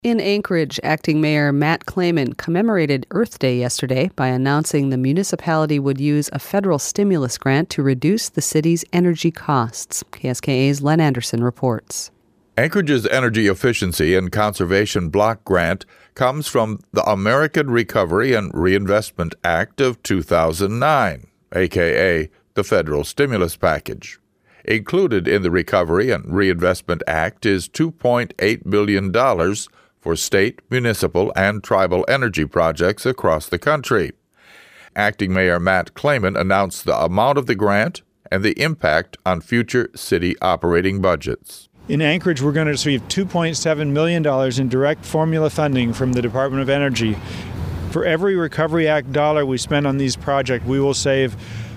In Anchorage, Acting Mayor Matt Claman commemorated Earth Day yesterday by announcing the municipality would use a federal stimulus grant to reduce the city's energy costs. KSKA's Len Anderson reports. Anchorage's Energy Efficiency and Conservation Block Grant comes from the American Recovery and Reinvestment Act of 2009, aka the federal stimulus package. Included in the Recovery and Reinvestment Act is $2.8 billion for state, municipal, and tribal energy projects across the country. Acting Mayor Matt Claman announced the amount of the grant and the impact on future city operating budgets. In Anchorage, we're going to receive $2.7 million in direct formula funding from the Department of Energy. For every Recovery Act dollar we spend on these projects, we will save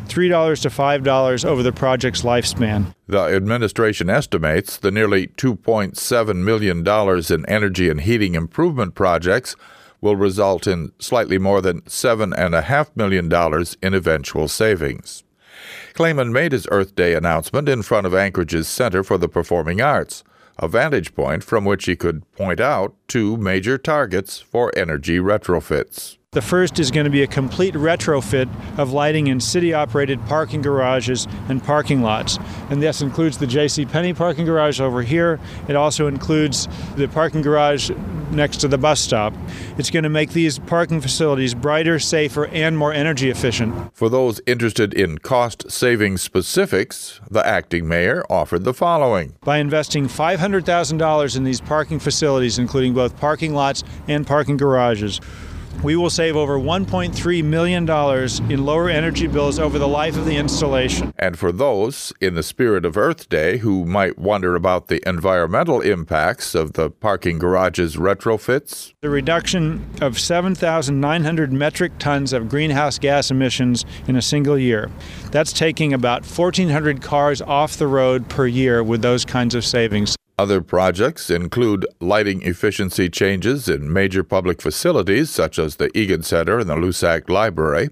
$3 to $5 over the project's lifespan. The administration estimates the nearly $2.7 million in energy and heating improvement projects will result in slightly more than $7.5 million in eventual savings. Claman made his Earth Day announcement in front of Anchorage's Center for the Performing Arts, a vantage point from which he could point out two major targets for energy retrofits. The first is going to be a complete retrofit of lighting in city-operated parking garages and parking lots. And this includes the JCPenney parking garage over here. It also includes the parking garage next to the bus stop. It's going to make these parking facilities brighter, safer, and more energy efficient. For those interested in cost-saving specifics, the acting mayor offered the following. By investing $500,000 in these parking facilities, including both parking lots and parking garages, we will save over $1.3 million in lower energy bills over the life of the installation. And for those, in the spirit of Earth Day, who might wonder about the environmental impacts of the parking garage's retrofits, the reduction of 7,900 metric tons of greenhouse gas emissions in a single year. That's taking about 1,400 cars off the road per year with those kinds of savings. Other projects include lighting efficiency changes in major public facilities such as the Egan Center and the Lusac Library,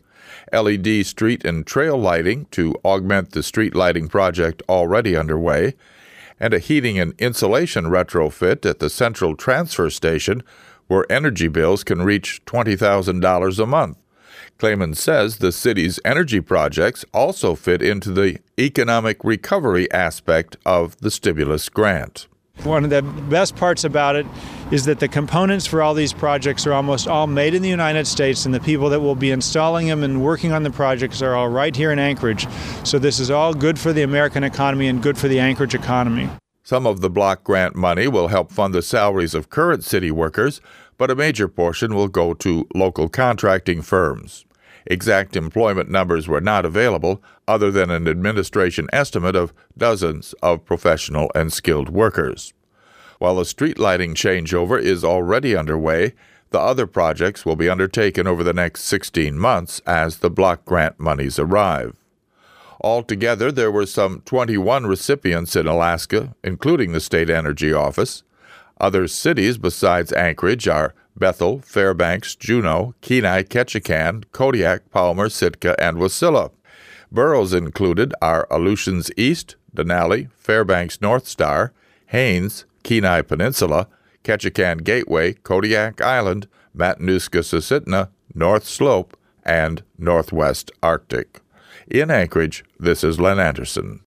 LED street and trail lighting to augment the street lighting project already underway, and a heating and insulation retrofit at the Central Transfer Station where energy bills can reach $20,000 a month. Claman says the city's energy projects also fit into the economic recovery aspect of the stimulus grant. One of the best parts about it is that the components for all these projects are almost all made in the United States, and the people that will be installing them and working on the projects are all right here in Anchorage. So this is all good for the American economy and good for the Anchorage economy. Some of the block grant money will help fund the salaries of current city workers, but a major portion will go to local contracting firms. Exact employment numbers were not available, other than an administration estimate of dozens of professional and skilled workers. While the street lighting changeover is already underway, the other projects will be undertaken over the next 16 months as the block grant monies arrive. Altogether, there were some 21 recipients in Alaska, including the State Energy Office. Other cities besides Anchorage are Bethel, Fairbanks, Juneau, Kenai, Ketchikan, Kodiak, Palmer, Sitka, and Wasilla. Boroughs included are Aleutians East, Denali, Fairbanks North Star, Haines, Kenai Peninsula, Ketchikan Gateway, Kodiak Island, Matanuska-Susitna, North Slope, and Northwest Arctic. In Anchorage, this is Len Anderson.